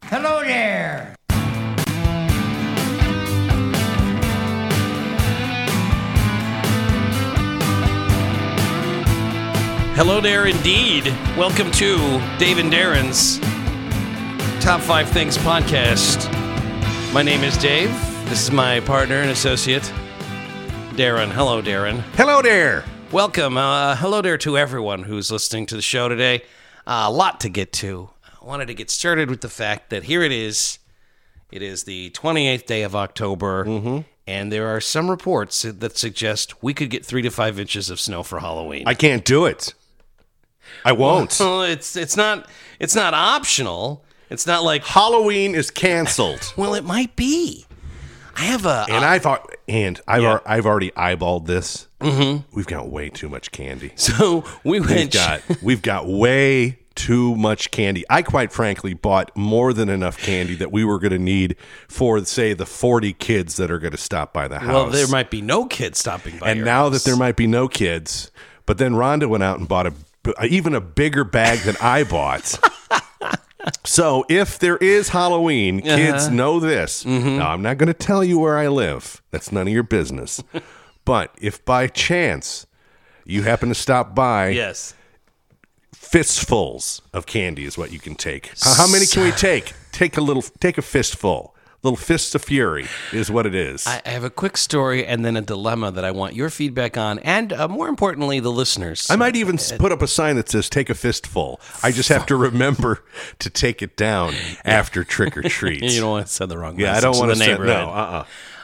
Hello there. Hello there, indeed. Welcome to Dave and Darren's Top 5 Things podcast. My name is Dave. This is my partner and associate, Darren. Hello, Darren. Hello there. Welcome. Hello there to everyone who's listening to the show today. A lot to get to. I wanted to get started with the fact that here it is. It is the 28th day of October, and there are some reports that suggest we could get 3 to 5 inches of snow for Halloween. I can't do it. I won't. Well, it's not optional. It's not like Halloween is canceled. well, it might be. I have a And I've already eyeballed this. We've got way too much candy. so we've We've got way too much candy. I quite frankly bought more than enough candy that we were going to need for, say, the 40 kids that are going to stop by the house. well, there might be no kids stopping by. And your now house. that there might be no kids, but then Rhonda went out and bought even a bigger bag than I bought. So if there is Halloween, kids know this. Now, I'm not going to tell you where I live. That's none of your business. But if by chance you happen to stop by, yes, fistfuls of candy is what you can take. How many can we take? Take a fistful. Little fists of fury is what it is. I have a quick story and then a dilemma that I want your feedback on, and more importantly, the listeners. I might even put up a sign that says "Take a fistful." I just have to remember to take it down after trick or treats. You don't want to send the wrong message. Yeah, I don't want to to the send neighborhood.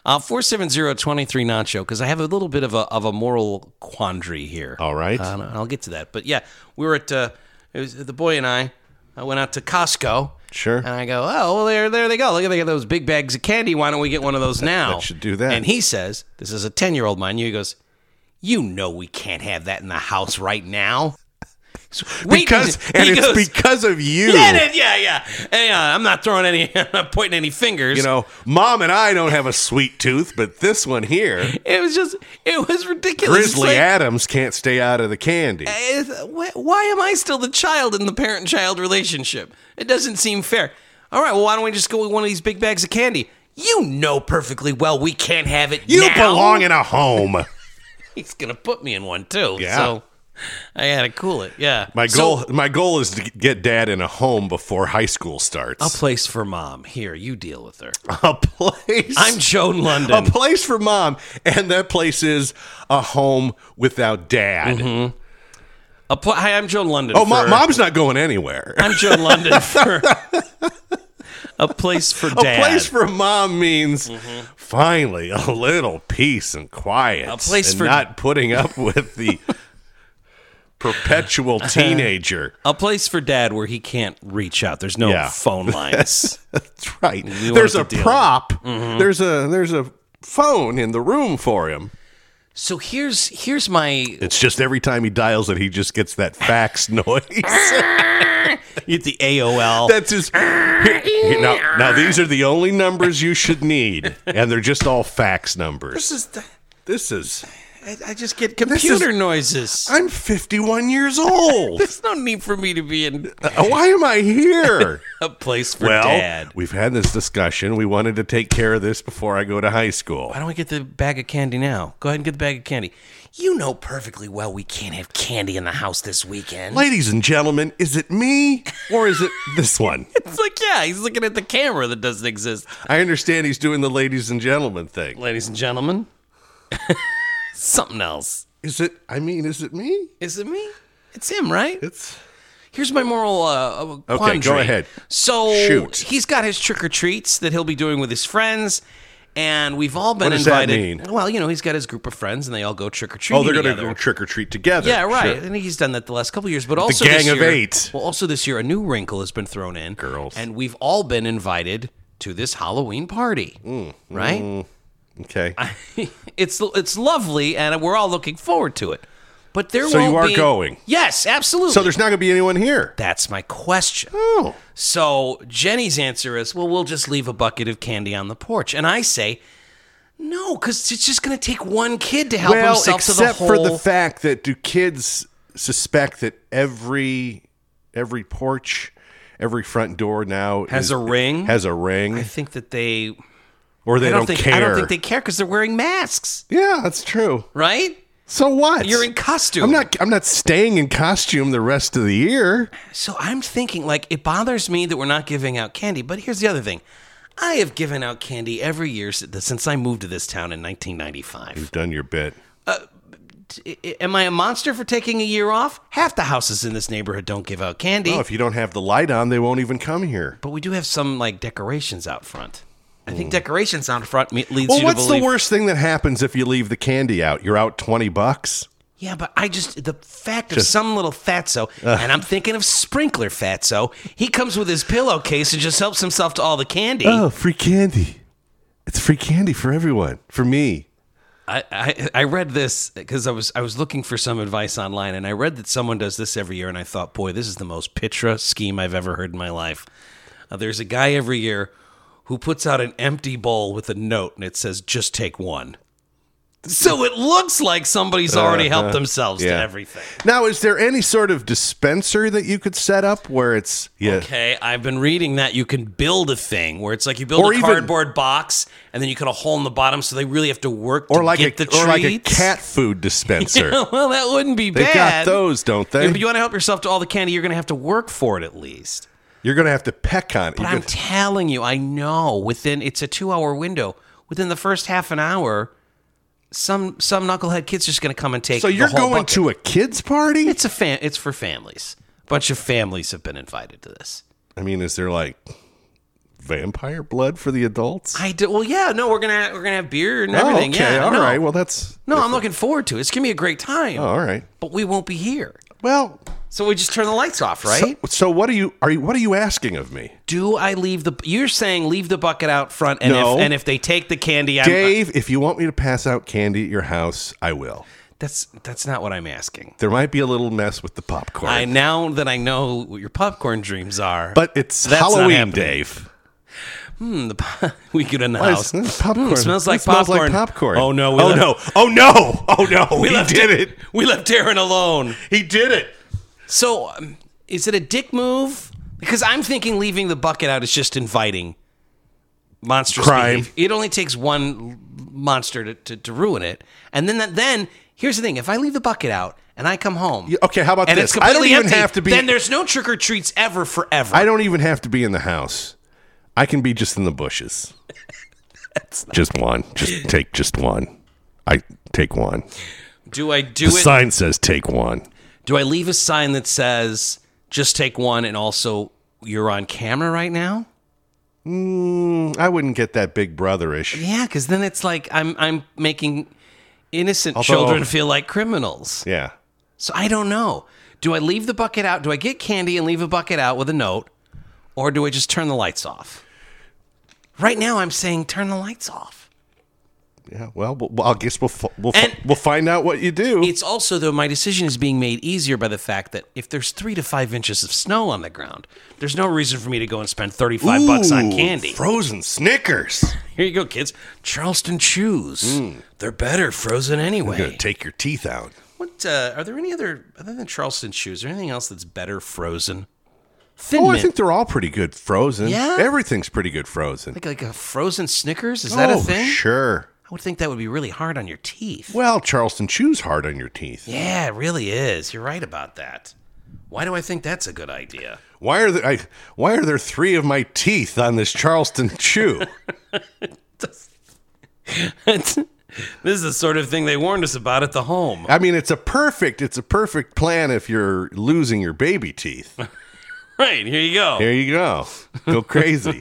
470-23 Nacho, because I have a little bit of a moral quandary here. All right. I'll get to that. But yeah, we were at it was the boy and I went out to Costco. Sure. And I go, oh, well, there they go. Look, they got those big bags of candy. Why don't we get one of those now? That should do that. And he says, this is a 10-year-old mind. He goes, you know we can't have that in the house right now. Because of you. Yeah. Hey, I'm not I'm not pointing any fingers. You know, Mom and I don't have a sweet tooth, but this one here, it was ridiculous. Grizzly Adams can't stay out of the candy. Why am I still the child in the parent-child relationship? It doesn't seem fair. All right, well, why don't we just go with one of these big bags of candy? You know perfectly well we can't have it You now. belong in a home. He's going to put me in one, too. Yeah. So I had to cool it, yeah. My goal is to get Dad in a home before high school starts. A place for Mom. Here, you deal with her. A place. I'm Joan London. A place for Mom, and that place is a home without Dad. Hi, I'm Joan London. Oh, Mom's not going anywhere. I'm Joan London for a place for Dad. A place for Mom means finally a little peace and quiet. A place and for not putting up with the perpetual teenager. A place for Dad where he can't reach out. There's no phone lines. That's right. We There's won't a have to deal prop. There's a phone in the room for him. So here's my. It's just every time he dials it, he just gets that fax noise. You get the AOL. That's his. Now these are the only numbers you should need, and they're just all fax numbers. This is. I just get computer noises. I'm 51 years old. There's no need for me to be in Why am I here? a place for Dad. We've had this discussion. We wanted to take care of this before I go to high school. Why don't we get the bag of candy now? Go ahead and get the bag of candy. You know perfectly well we can't have candy in the house this weekend. Ladies and gentlemen, is it me or is it this one? It's like, yeah, he's looking at the camera that doesn't exist. I understand he's doing the ladies and gentlemen thing. Ladies and gentlemen. Something else. Is it me? Is it me? It's him, right? Here's my moral quandary. Okay, go ahead. So Shoot. He's got his trick-or-treats that he'll be doing with his friends, and we've all been What does invited. that mean? Well, he's got his group of friends, and they all go trick-or-treating Oh, they're going to together. go trick-or-treat together. Yeah, right. Sure. And he's done that the last couple of years. But also gang this of year, 8. Well, also this year, a new wrinkle has been thrown in. Girls. And we've all been invited to this Halloween party, right? Okay. It's lovely, and we're all looking forward to it. But there So won't you are be... going? Yes, absolutely. So there's not going to be anyone here? That's my question. Oh. So Jenny's answer is, well, we'll just leave a bucket of candy on the porch. And I say, no, because it's just going to take one kid to help himself to the except whole... for the fact that do kids suspect that every porch every front door now Has a ring? Has a ring. I think that they or they don't care. I don't think they care because they're wearing masks, Yeah, that's true. right? So what? You're in costume. I'm not staying in costume the rest of the year. So I'm thinking, like, it bothers me that we're not giving out candy. But here's the other thing. I have given out candy every year since I moved to this town in 1995. You've done your bit. Am I a monster for taking a year off? Half the houses in this neighborhood don't give out candy. Well, if you don't have the light on, they won't even come here. But we do have some, like, decorations out front. I think decorations out front leads you to Well, believe... what's the worst thing that happens if you leave the candy out? You're out $20. Yeah, but the fact of some little fatso, and I'm thinking of Sprinkler Fatso, he comes with his pillowcase and just helps himself to all the candy. Oh, free candy. It's free candy for everyone. For me. I read this because I was looking for some advice online, and I read that someone does this every year, and I thought, boy, this is the most Pitra scheme I've ever heard in my life. There's a guy every year who puts out an empty bowl with a note, and it says, just take one. So it looks like somebody's already helped themselves to everything. Now, is there any sort of dispenser that you could set up where it's... Okay, I've been reading that you can build a thing where it's like you build Or a even- cardboard box, and then you cut a hole in the bottom, so they really have to work to Or like get the treats. or like a cat food dispenser. Well, that wouldn't be They've bad. got those, don't they? Yeah, but you want to help yourself to all the candy, you're going to have to work for it at least. You're going to have to peck on it. But I'm telling you, I know it's a 2-hour window. Within the first half an hour, some knucklehead kid's just going to come and take. So you're the whole going bucket. to a kid's party? It's for families. A bunch of families have been invited to this. I mean, is there like vampire blood for the adults? I do. Well, yeah. No, we're gonna have beer and everything. Okay, Yeah. all no. right. Well, that's... No, I'm looking forward to it. It's gonna be a great time. Oh, all right. But we won't be here. Well... So we just turn the lights off, right? So what are you asking of me? Do I leave you're saying leave the bucket out front, and No. if they take the candy, Dave, if you want me to pass out candy at your house, I will. That's not what I'm asking. There might be a little mess with the popcorn. Now that I know what your popcorn dreams are, But it's that's not Halloween, happening. Dave. We get in the Why house. is- popcorn. It smells like It smells popcorn. like popcorn. Oh no! Oh no! We He left did it. We left Aaron alone. He did it. So, is it a dick move? Because I'm thinking leaving the bucket out is just inviting monstrous Crime. behavior. It only takes one monster to ruin it. And then here's the thing: if I leave the bucket out and I come home, Okay, how about and this? it's I don't completely even empty, have to be. then there's no trick or treats ever forever. I don't even have to be in the house. I can be just in the bushes. Just one. Just one. I take one. Do I do The it? sign says take one. Do I leave a sign that says just take one and also you're on camera right now? I wouldn't get that big brotherish. Yeah, because then it's like I'm making innocent children feel like criminals. Yeah. So I don't know. Do I leave the bucket out? Do I get candy and leave a bucket out with a note? Or do I just turn the lights off? Right now I'm saying turn the lights off. Yeah. Well, I guess we'll And- find out what you do. It's also, though, my decision is being made easier by the fact that if there's 3 to 5 inches of snow on the ground, there's no reason for me to go and spend $35 on candy. Frozen Snickers. Here you go, kids. Charleston Chews. They're better frozen anyway. You're gonna take your teeth out. What are there any other than Charleston Chews? Is there anything else that's better frozen? Thin Oh, I Mint. think they're all pretty good frozen. Yeah? Everything's pretty good frozen. like a frozen Snickers. Is that a thing? Sure. I would think that would be really hard on your teeth. Well, Charleston Chews hard on your teeth. Yeah, it really is. You're right about that. Why do I think that's a good idea? Why are there 3 of my teeth on this Charleston Chew? This is the sort of thing they warned us about at the home. I mean, it's a perfect plan if you're losing your baby teeth. Right, here you go. Here you go. Go crazy.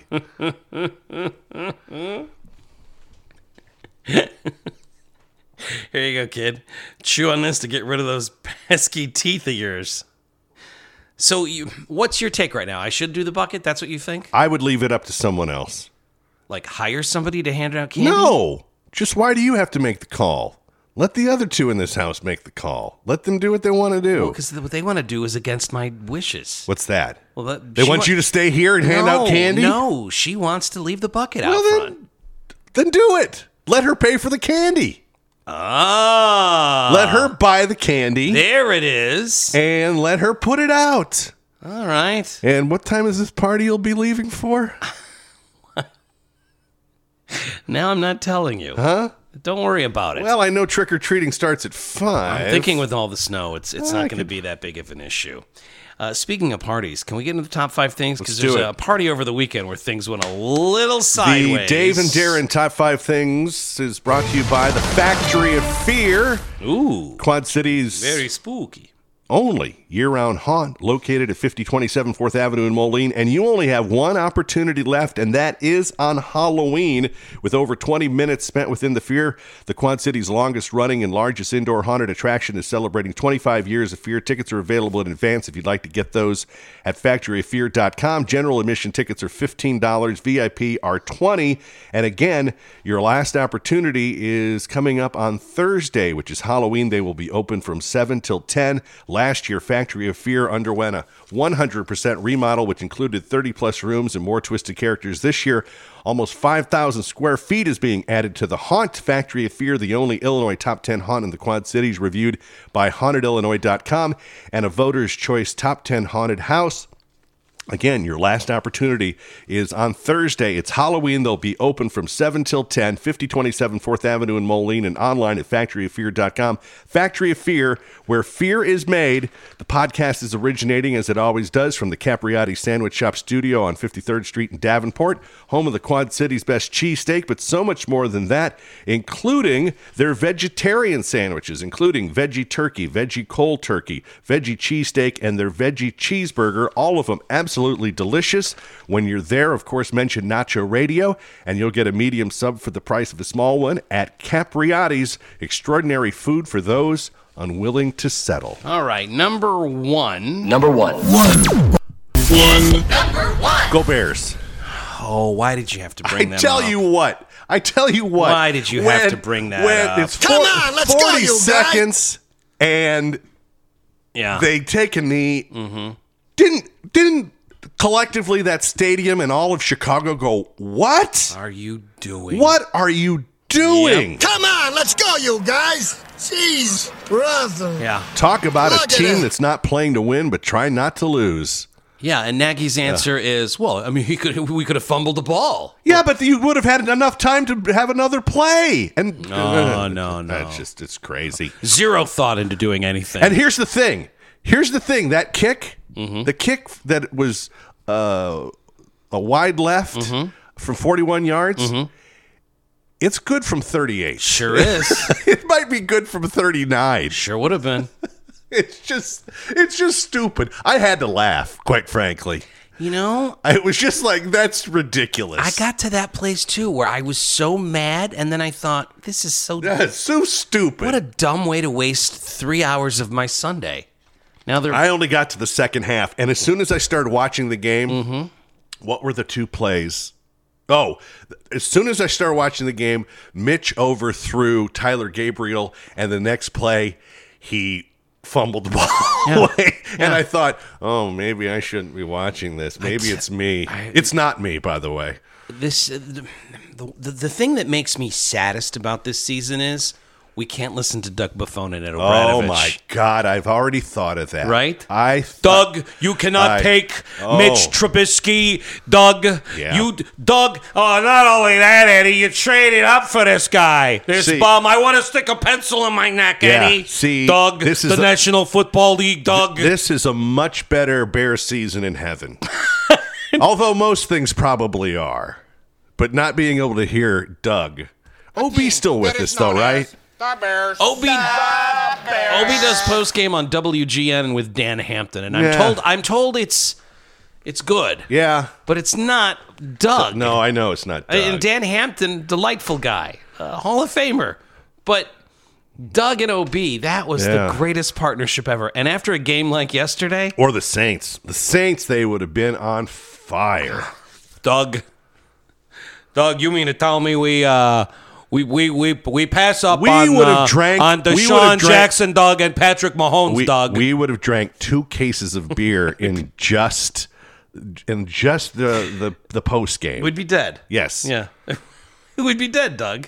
Here you go, kid. Chew on this to get rid of those pesky teeth of yours. So, what's your take right now? I should do the bucket? That's what you think? I would leave it up to someone else. Like hire somebody to hand out candy? No. Just why do you have to make the call? Let the other 2 in this house make the call. Let them do what they want to do. Because what they want to do is against my wishes. What's that? Well, They want you to stay here and hand out candy? No, she wants to leave the bucket out Well, front. Then do it. Let her pay for the candy. Ah. Let her buy the candy There it is. and let her put it out. All right. And what time is this party you'll be leaving for? Now I'm not telling you. Huh? Don't worry about it. Well, I know trick-or-treating starts at 5. I'm thinking with all the snow, it's not going to be that big of an issue. Speaking of parties, can we get into the top 5 things? Because there's a party over the weekend where things went a little sideways. The Dave and Darren Top 5 Things is brought to you by the Factory of Fear. Ooh. Quad Cities. Very spooky. Only year-round haunt located at 5027 4th Avenue in Moline, and you only have one opportunity left, and that is on Halloween. With over 20 minutes spent within the Fear, the Quad City's longest-running and largest indoor haunted attraction is celebrating 25 years of Fear. Tickets are available in advance if you'd like to get those at factoryofear.com. General admission tickets are $15, VIP are $20, and again, your last opportunity is coming up on Thursday, which is Halloween. They will be open from 7 till 10. Last year, Factory of Fear underwent a 100% remodel, which included 30-plus rooms and more twisted characters. This year, almost 5,000 square feet is being added to the haunt. Factory of Fear, the only Illinois top 10 haunt in the Quad Cities, reviewed by HauntedIllinois.com, and a Voter's Choice Top 10 Haunted House. Again, your last opportunity is on Thursday. It's Halloween. They'll be open from 7 till 10, 5027 4th Avenue in Moline, and online at factoryofear.com. Factory of Fear, where fear is made. The podcast is originating, as it always does, from the Capriotti Sandwich Shop studio on 53rd Street in Davenport, home of the Quad City's best cheesesteak, but so much more than that, including their vegetarian sandwiches, including veggie turkey, veggie cold turkey, veggie cheesesteak, and their veggie cheeseburger, all of them absolutely delicious. When you're there, of course, mention Nacho Radio, and you'll get a medium sub for the price of a small one at Capriotti's. Extraordinary food for those unwilling to settle. All right, number one. Number one. Go Bears. Oh, why did you have to bring that up? I tell you what. Why did you have to bring that up? It's Come on, let's 40 go, you seconds, and they take a knee. Mm-hmm. Didn't collectively that stadium and all of Chicago go, what? Are you doing? What are you doing? Yep. Come on, let's go, you guys. Jeez, brother. Yeah. Talk about Look a at team it. that's not playing to win, but try not to lose. Yeah, and Nagy's answer is, well, I mean, we could have fumbled the ball. Yeah, but you would have had enough time to have another play. And No. it's crazy. Zero thought into doing anything. And here's the thing. That kick, the kick that was a wide left from 41 yards, it's good from 38. Sure is. It might be good from 39. Sure would have been. It's just stupid. I had to laugh, quite frankly. You know, It was just like, that's ridiculous. I got to that place too where I was so mad, and then I thought, this is so That's so stupid. what a dumb way to waste 3 hours of my Sunday. Now they're I only got to the second half, and as soon as I started watching the game, what were the two plays? Oh, as soon as I started watching the game, Mitch overthrew Tyler Gabriel, and the next play, he fumbled the ball away. And I thought, oh, maybe I shouldn't be watching this. Maybe it's me. It's not me, by the way. this the thing that makes me saddest about this season is we can't listen to Doug Buffon and Ed O'Branovich. Oh, my God. I've already thought of that. Right? Doug, you cannot take Oh. Mitch Trubisky. Doug, Yeah. Doug. Oh, not only that, Eddie, you traded up for this guy. This See- bum. I want to stick a pencil in my neck, Yeah, Eddie. see, Doug, this is the National Football League, Doug. This is a much better Bears season in heaven. Although most things probably are. But not being able to hear Doug. OB's still with us, though, right? Obi does post game on WGN with Dan Hampton, and I'm told it's good. Yeah. But it's not Doug. No, I know it's not Doug. And Dan Hampton, delightful guy, Hall of Famer. But Doug and OB, that was the greatest partnership ever. And after a game like yesterday, Or the Saints. The Saints, they would have been on fire. Doug, you mean to tell me we pass up We on would have drank- on we would have Deshaun drank- Jackson, Doug, and Patrick Mahomes, Doug. We would have drank 2 cases of beer in just the post game. We'd be dead. Yes. Yeah. We'd be dead, Doug.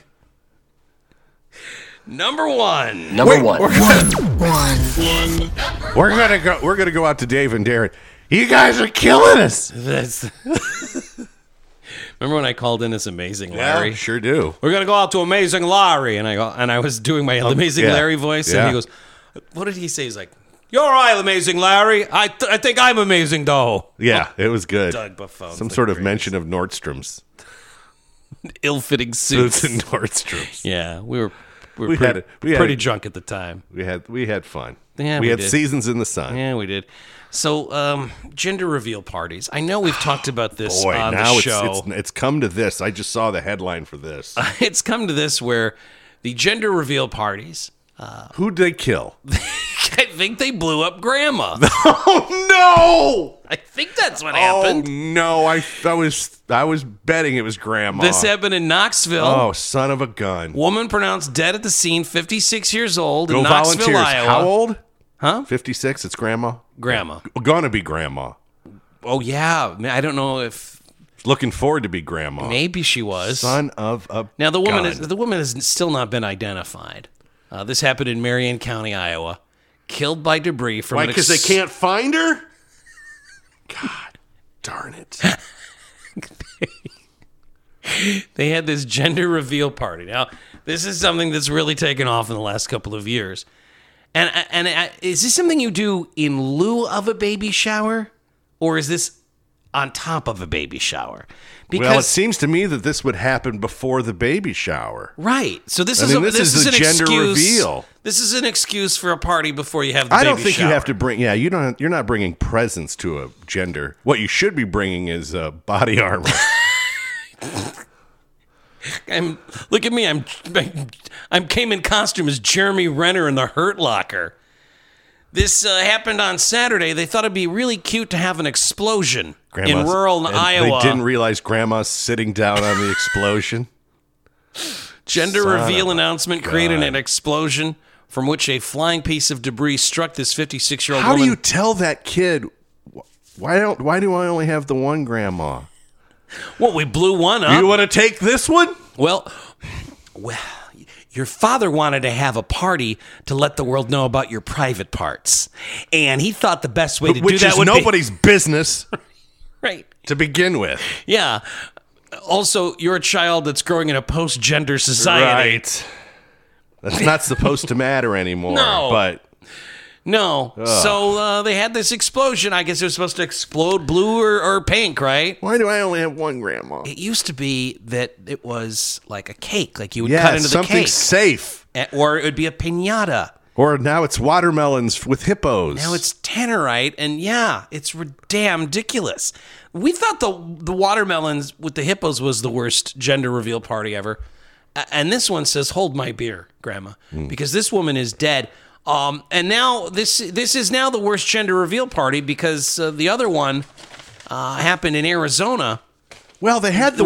Number one. Number one. We're gonna go out to Dave and Darren. You guys are killing us. That's. Remember when I called in as Amazing Larry? Yeah, sure do. We're gonna go out to Amazing Larry, and I was doing my Amazing yeah. Larry voice, Yeah. and he goes, "What did he say?" He's like, "You're all right, Amazing Larry. I think I'm amazing though." Yeah, it was good. Doug Buffone, Some sort of mention of Nordstrom's. ill-fitting Boots suits. and Nordstrom's. Yeah, we were We pretty drunk at the time. We had fun. Yeah, we we had did. Seasons in the Sun. Yeah, we did. So, gender reveal parties. I know we've talked about this Boy, on now the show. it's come to this. I just saw the headline for this. It's come to this where the gender reveal parties. Who'd they kill? I think they blew up Grandma. Oh I think that's what no! happened. Oh no! I was betting it was Grandma. This happened in Knoxville. Oh, son of a gun! Woman pronounced dead at the scene, 56 years old, Go in Knoxville, volunteers! Iowa. How old? Huh? 56. It's Grandma. Grandma. Gonna be Grandma. Oh, yeah. I don't know if Looking forward to be Grandma. maybe she was. Son of a. Now, the woman gun. has still not been identified. This happened in Marion County, Iowa. Killed by debris from Why? an Because they can't find her. God darn it! They had this gender reveal party. Now, this is something that's really taken off in the last couple of years. And is this something you do in lieu of a baby shower, or is this on top of a baby shower? Well, it seems to me that this would happen before the baby shower. Right. So this I is mean, this is an a gender excuse. reveal. This is an excuse for a party before you have the I baby don't think shower. you have to bring. Yeah, you don't. You're not bringing presents to a gender. What you should be bringing is body armor. Look at me. I came in costume as Jeremy Renner in the Hurt Locker. This happened on Saturday. They thought it'd be really cute to have an explosion in rural and Iowa. They didn't realize Grandma's sitting down on the explosion. Gender Son reveal of a announcement created an explosion from which a flying piece of debris struck this 56-year-old How woman. do you tell that kid? Why do I only have the one Grandma? Well, we blew one up. You want to take this one? Well, your father wanted to have a party to let the world know about your private parts. And he thought the best way to do Which that is would nobody's business be... Right. to begin with. Yeah. Also, you're a child that's growing in a post-gender society. Right. That's not supposed to matter anymore. No. But No. So they had this explosion. I guess it was supposed to explode blue or pink, right? why do I only have one Grandma? It used to be that it was like a cake, like you would cut into the something cake. safe. Or it would be a piñata. Or now it's watermelons with hippos. Now it's tannerite, and yeah, it's damn ridiculous. We thought the watermelons with the hippos was the worst gender reveal party ever. And this one says, "Hold my beer, Grandma," because this woman is dead. And now this is now the worst gender reveal party because the other one happened in Arizona. Well, they had the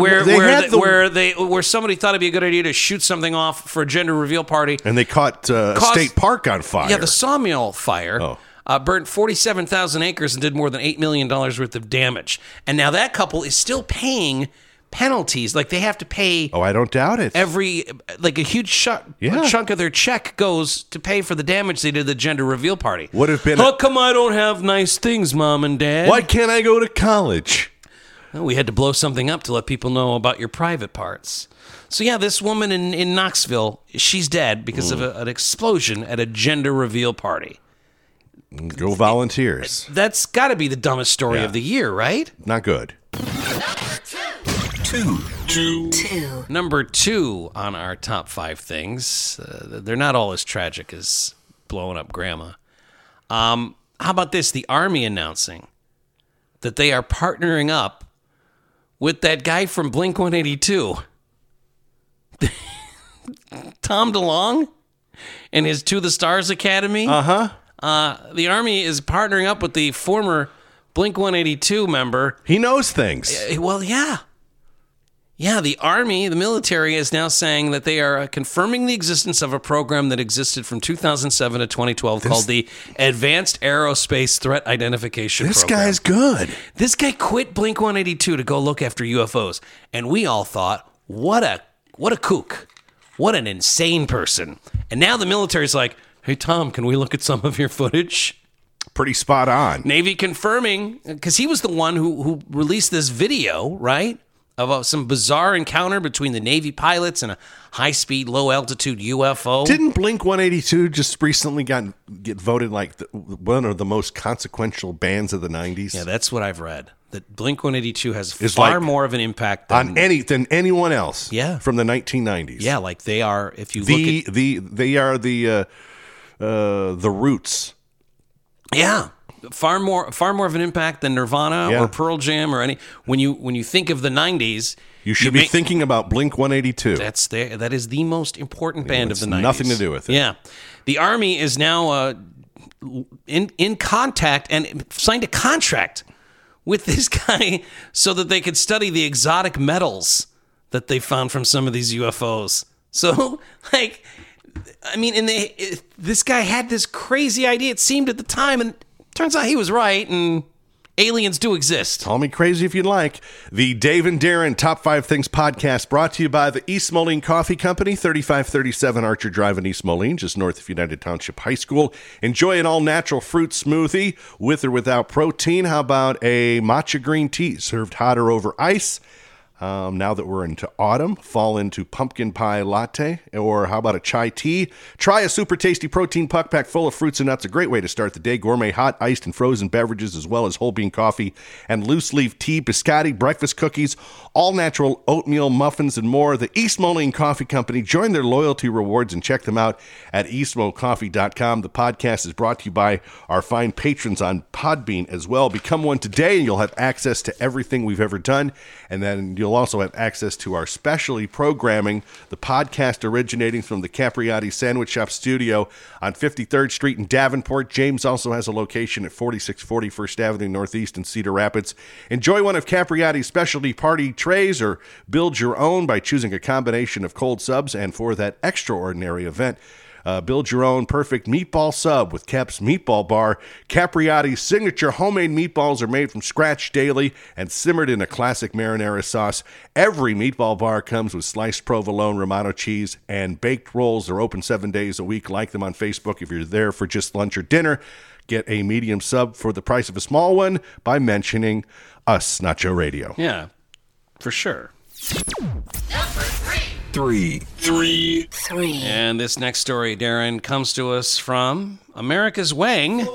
where somebody thought it'd be a good idea to shoot something off for a gender reveal party. and they caught a state park on fire. Yeah, the sawmill fire burnt 47,000 acres and did more than $8 million worth of damage. And now that couple is still paying penalties. Like they have to pay Oh, I don't doubt it. like a huge chunk of their check goes to pay for the damage they did to the gender reveal party. Would have been How come I don't have nice things, Mom and Dad? Why can't I go to college? Well, we had to blow something up to let people know about your private parts. So yeah, this woman in Knoxville, she's dead because of an explosion at a gender reveal party. Go volunteers. That's got to be the dumbest story of the year, right? Not good. Number 2 on our top 5 things. They're not all as tragic as blowing up Grandma. How about this? The Army announcing that they are partnering up with that guy from Blink-182. Tom DeLonge and his To the Stars Academy. The Army is partnering up with the former Blink-182 member. He knows things. Well, yeah. Yeah, the Army, the military, is now saying that they are confirming the existence of a program that existed from 2007 to 2012 called the Advanced Aerospace Threat Identification This Program. guy's good. This guy quit Blink-182 to go look after UFOs, and we all thought, what a kook. What an insane person. And now the military's like, hey, Tom, can we look at some of your footage? Pretty spot on. Navy confirming, because he was the one who released this video, right, of some bizarre encounter between the Navy pilots and a high-speed, low-altitude UFO. Didn't Blink-182 just recently get voted like one of the most consequential bands of the 90s? Yeah, that's what I've read. That Blink-182 has Is far like more of an impact than anyone else. Yeah. From the 1990s. Yeah, like they are. If you look at they are the Roots. yeah, far more of an impact than Nirvana Yeah. or Pearl Jam or any. When you think of the 90s, You should be thinking about Blink-182. that is the most important band of the 90s. Nothing to do with it. Yeah, the Army is now in contact and signed a contract with this guy so that they could study the exotic metals that they found from some of these UFOs. So, like, I mean, this guy had this crazy idea, it seemed at the time, and turns out he was right, and aliens do exist. Call me crazy if you'd like. The Dave and Darren Top 5 Things podcast brought to you by the East Moline Coffee Company, 3537 Archer Drive in East Moline, just north of United Township High School. Enjoy an all-natural fruit smoothie with or without protein. How about a matcha green tea served hot or over ice? Now that we're into autumn, fall into pumpkin pie latte, or how about a chai tea? Try a super tasty protein puck pack full of fruits and nuts. A great way to start the day. Gourmet hot, iced, and frozen beverages, as well as whole bean coffee and loose leaf tea, biscotti, breakfast cookies, all natural oatmeal muffins, and more. The East Moline Coffee Company. Join their loyalty rewards and check them out at eastmocoffee.com. The podcast is brought to you by our fine patrons on Podbean as well. Become one today, and you'll have access to everything we've ever done, and then you'll also have access to our specialty programming, the podcast originating from the Capriati Sandwich Shop studio on 53rd Street in Davenport. James also has a location at 4640 First Avenue Northeast in Cedar Rapids. Enjoy one of Capriati's specialty party trays or build your own by choosing a combination of cold subs, and for that extraordinary event, build your own perfect meatball sub with Cap's Meatball Bar. Capriati's signature homemade meatballs are made from scratch daily and simmered in a classic marinara sauce. Every meatball bar comes with sliced provolone, Romano cheese, and baked rolls. They're open 7 days a week. Like them on Facebook. If you're there for just lunch or dinner, get a medium sub for the price of a small one by mentioning us, Nacho Radio. Yeah, for sure. Three. And this next story, Darren, comes to us from America's Wang. It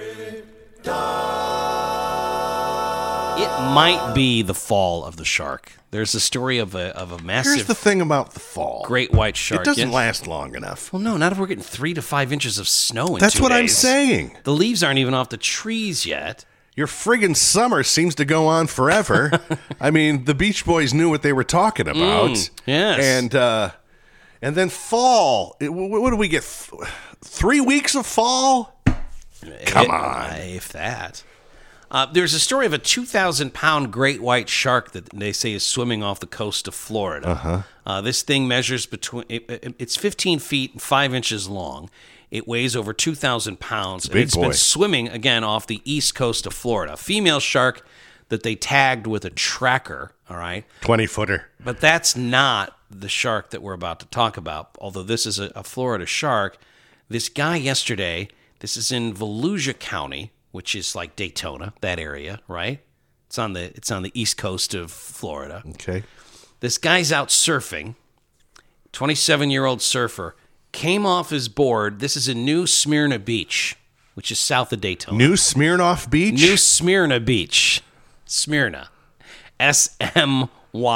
might be the fall of the shark. There's a story of a massive Here's the thing about the fall. great white shark. It doesn't Yes? last long enough. Well, no, not if we're getting 3 to 5 inches of snow in That's 2 what I'm days. saying. The leaves aren't even off the trees yet. Your friggin' summer seems to go on forever. I mean, the Beach Boys knew what they were talking about. Yes. And then fall. What do we get? 3 weeks of fall? Come on. If that. There's a story of a 2,000-pound great white shark that they say is swimming off the coast of Florida. This thing measures it's 15 feet and 5 inches long. It weighs over 2,000 pounds. And it's been swimming, again, off the east coast of Florida. A female shark that they tagged with a tracker, all right? 20-footer. But that's not the shark that we're about to talk about, although this is a Florida shark. This guy yesterday, this is in Volusia County, which is like Daytona, that area, right? It's on the east coast of Florida. Okay. This guy's out surfing, 27-year-old surfer, came off his board. This is in New Smyrna Beach, which is south of Daytona. New Smirnoff Beach? New Smyrna Beach. Smyrna. Smyrna.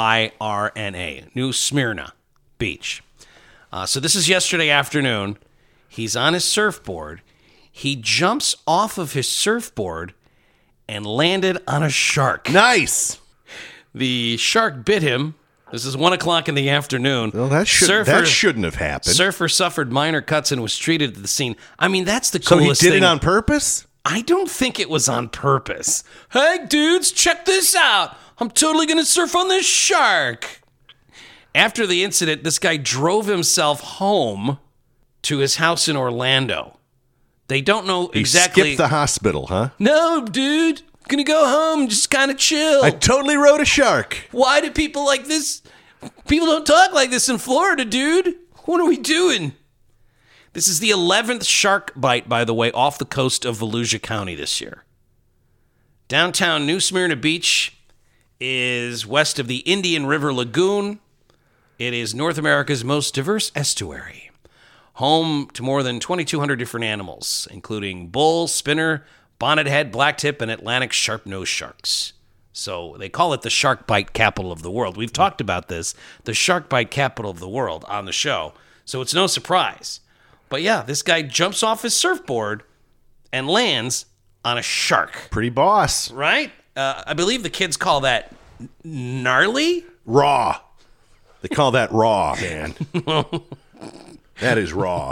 New Smyrna Beach. So this is yesterday afternoon. He's on his surfboard. He jumps off of his surfboard and landed on a shark. Nice. The shark bit him. This is 1 o'clock in the afternoon. Well, that shouldn't have happened. Surfer suffered minor cuts and was treated at the scene. I mean, that's the So coolest he did thing. it on purpose? I don't think it was on purpose. Hey, dudes, check this out. I'm totally going to surf on this shark. After the incident, this guy drove himself home to his house in Orlando. They don't know exactly. He skipped the hospital, huh? No, dude. Gonna go home, just kind of chill. I totally rode a shark. Why do people like this? People don't talk like this in Florida, dude. What are we doing? This is the 11th shark bite, by the way, off the coast of Volusia County this year. Downtown New Smyrna Beach is west of the Indian River Lagoon. It is North America's most diverse estuary, home to more than 2,200 different animals, including bull, spinner, bonnethead, blacktip, and Atlantic sharp-nosed sharks. So they call it the shark bite capital of the world. We've talked about this, the shark bite capital of the world, on the show. So it's no surprise. But yeah, this guy jumps off his surfboard and lands on a shark. Pretty boss. Right? I believe the kids call that gnarly. Raw. They call that raw, man. That is raw.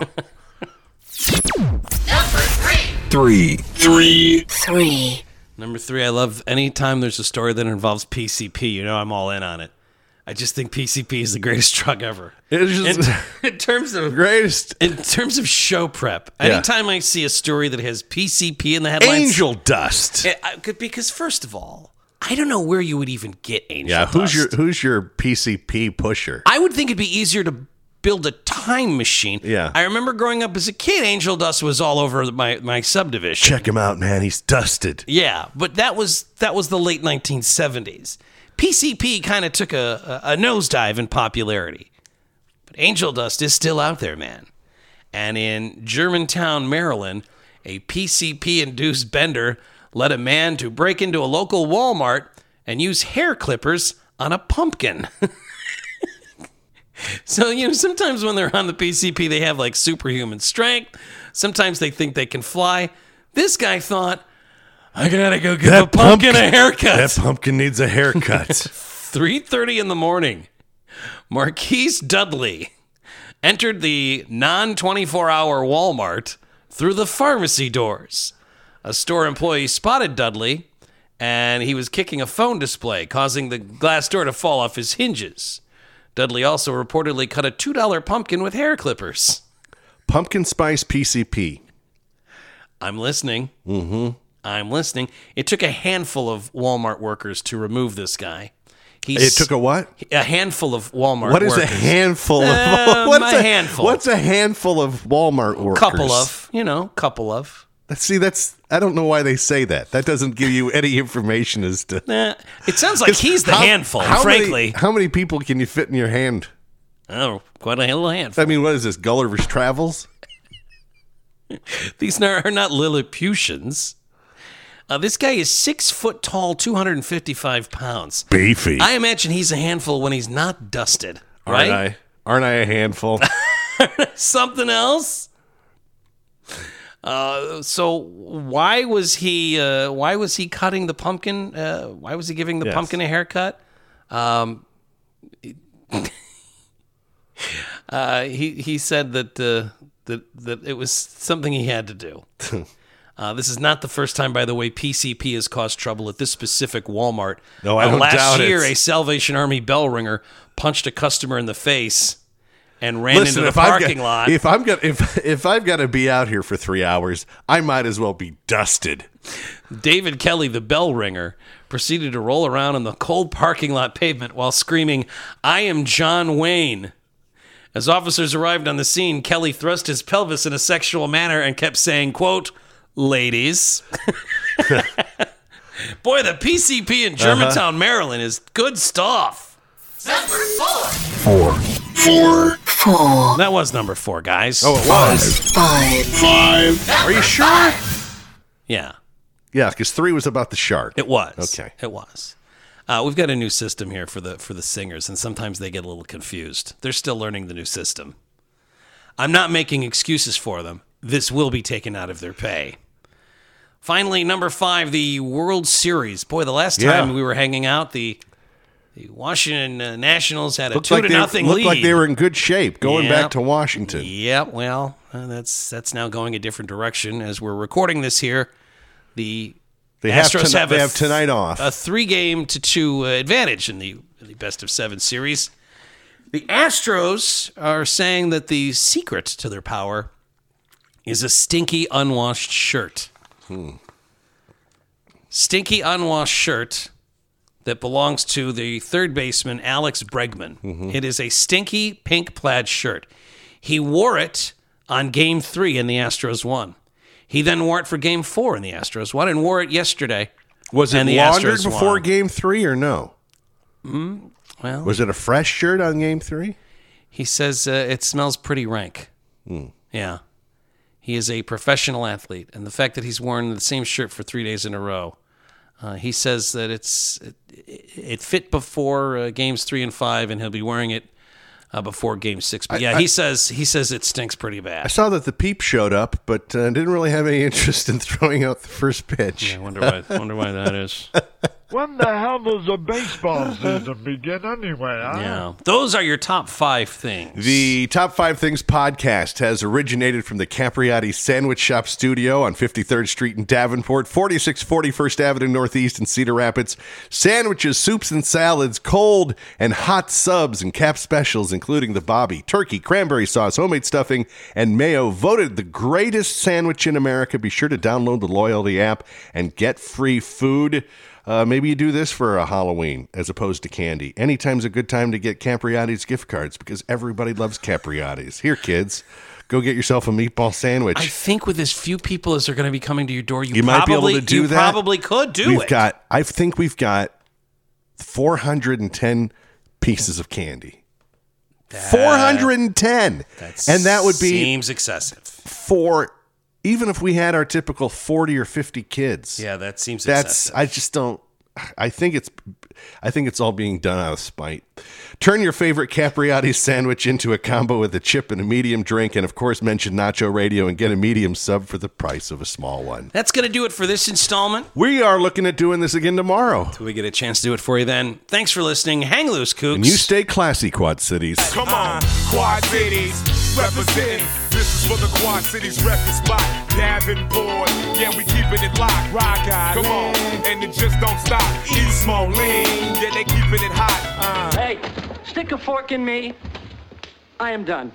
Three. Number 3, I love any time there's a story that involves PCP. You know I'm all in on it. I just think PCP is the greatest drug ever. It's just In terms of greatest. In terms of show prep, Yeah. anytime I see a story that has PCP in the headlines, Angel dust. because first of all, I don't know where you would even get angel Yeah, dust. who's your PCP pusher? I would think it'd be easier to build a time machine. Yeah. I remember growing up as a kid, angel dust was all over my subdivision. Check him out, man. He's dusted. Yeah, but that was the late 1970s. PCP kind of took a nosedive in popularity. But angel dust is still out there, man. And in Germantown, Maryland, a PCP-induced bender led a man to break into a local Walmart and use hair clippers on a pumpkin. So, sometimes when they're on the PCP, they have like superhuman strength. Sometimes they think they can fly. This guy thought, I gotta go give a pumpkin a haircut. That pumpkin needs a haircut. 3:30 in the morning, Marquise Dudley entered the non-24-hour Walmart through the pharmacy doors. A store employee spotted Dudley, and he was kicking a phone display, causing the glass door to fall off his hinges. Dudley also reportedly cut a $2 pumpkin with hair clippers. Pumpkin spice PCP. I'm listening. I'm listening. It took a handful of Walmart workers to remove this guy. It took a what? A handful of Walmart What is workers. a handful of? handful. What's a handful of Walmart workers? Couple of. I don't know why they say that. That doesn't give you any information as to. It sounds like he's the handful, frankly. How many people can you fit in your hand? Oh, quite a little handful. I mean, what is this, Gulliver's Travels? These are not Lilliputians. This guy is 6 foot tall, 255 pounds. Beefy. I imagine he's a handful when he's not dusted, right? Aren't I a handful? Something else? So why was he cutting the pumpkin? Why was he giving the pumpkin a haircut? He said that it was something he had to do. This is not the first time, by the way, PCP has caused trouble at this specific Walmart. No, I don't doubt it. Last year, a Salvation Army bell ringer punched a customer in the face and ran into the parking lot. If I've got to be out here for 3 hours, I might as well be dusted. David Kelly, the bell ringer, proceeded to roll around on the cold parking lot pavement while screaming, "I am John Wayne." As officers arrived on the scene, Kelly thrust his pelvis in a sexual manner and kept saying, quote, "Ladies." Boy, the PCP in Germantown, Maryland is good stuff. Number 4. Four. That was number 4, guys. Oh, it was. 5. Are you sure? Yeah, Yeah, because 3 was about the shark. it was. Okay. It was. We've got a new system here for the singers, and sometimes they get a little confused. They're still learning the new system. I'm not making excuses for them. This will be taken out of their pay. Finally, number 5, the World Series. Boy, the last time we were hanging out, the Washington Nationals had a 2-0 lead. Looked like they were in good shape going back to Washington. Yeah, well, that's now going a different direction. As we're recording this here, the Astros have tonight off. A 3-2 advantage in the best of 7 series. The Astros are saying that the secret to their power is a stinky, unwashed shirt. Stinky, unwashed shirt that belongs to the third baseman, Alex Bregman. It is a stinky pink plaid shirt. He wore it on Game 3 and the Astros won. He then wore it for Game 4 and the Astros won, and wore it yesterday. Was it and the laundered Astros before won. Game 3 or no? Well, Was it a fresh shirt on Game 3? he says it smells pretty rank. Yeah. He is a professional athlete, and the fact that he's worn the same shirt for 3 days in a row, he says that it fit before Games 3 and 5, and he'll be wearing it before Game 6. But yeah, he says it stinks pretty I bad. saw that the Peep showed up, but didn't really have any interest in throwing out the first pitch. I wonder why that is. When the hell does the baseball season begin anyway, huh? Yeah, those are your top 5 things. The Top 5 Things podcast has originated from the Capriati Sandwich Shop studio on 53rd Street in Davenport, 4640 First Avenue Northeast in Cedar Rapids. Sandwiches, soups and salads, cold and hot subs, and cap specials, including the Bobby, turkey, cranberry sauce, homemade stuffing, and mayo. Voted the greatest sandwich in America. Be sure to download the Loyalty app and get free food. Maybe you do this for a Halloween as opposed to candy. Anytime's a good time to get Capriati's gift cards because everybody loves Capriati's. Here, kids, go get yourself a meatball sandwich. I think with as few people as are going to be coming to your door, you might be able to do that. You probably could do it. I think we've got 410 pieces of candy. 410! And that would be seems excessive. for... Even if we had our typical 40 or 50 kids. Yeah, that seems excessive. I just don't. I think it's all being done out of spite. Turn your favorite Capriati sandwich into a combo with a chip and a medium drink, and of course mention Nacho Radio and get a medium sub for the price of a small one. That's going to do it for this installment. We are looking at doing this again tomorrow. Till we get a chance to do it for you then. Thanks for listening. Hang loose, kooks. And you stay classy, Quad Cities. Come on, Quad Cities, representing. This is for the Quad Cities record spot. Davenport, yeah, we keeping it locked. Rock out, come on, and it just don't stop. East Moline, yeah, they keeping it hot. Hey, stick a fork in me. I am done.